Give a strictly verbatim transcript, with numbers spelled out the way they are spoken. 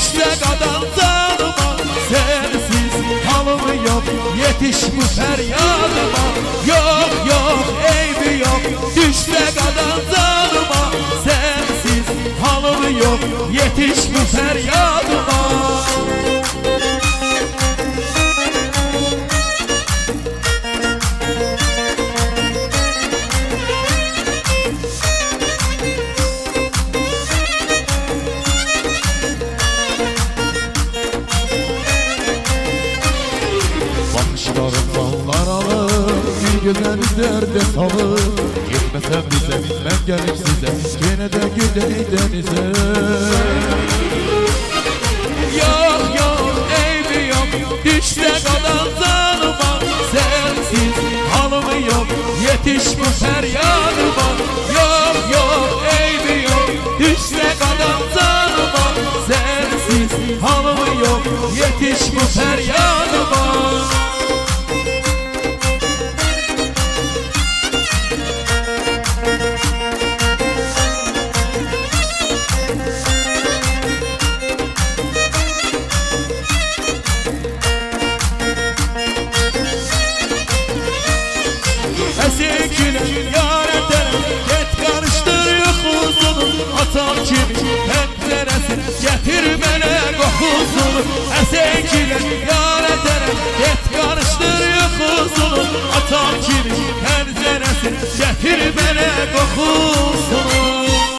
düşte kadar canıma, sensiz halım yok, yetiş bu feryadıma. Yok yok eybi yok, düşte kadar canıma, sensiz halım yok, yetiş bu feryadıma. Bakışlarım dallar alır, bir güzel derde salır. Gitmesem bize, ben gelip size, gene de gidelim denize. Yok yok eybi yok, düşte kadar canıma, sensiz halım yok, yetiş bu feryadıma. Yok yok eybi yok, düşte kadar canıma, sensiz halım yok, yetiş bu feryadıma.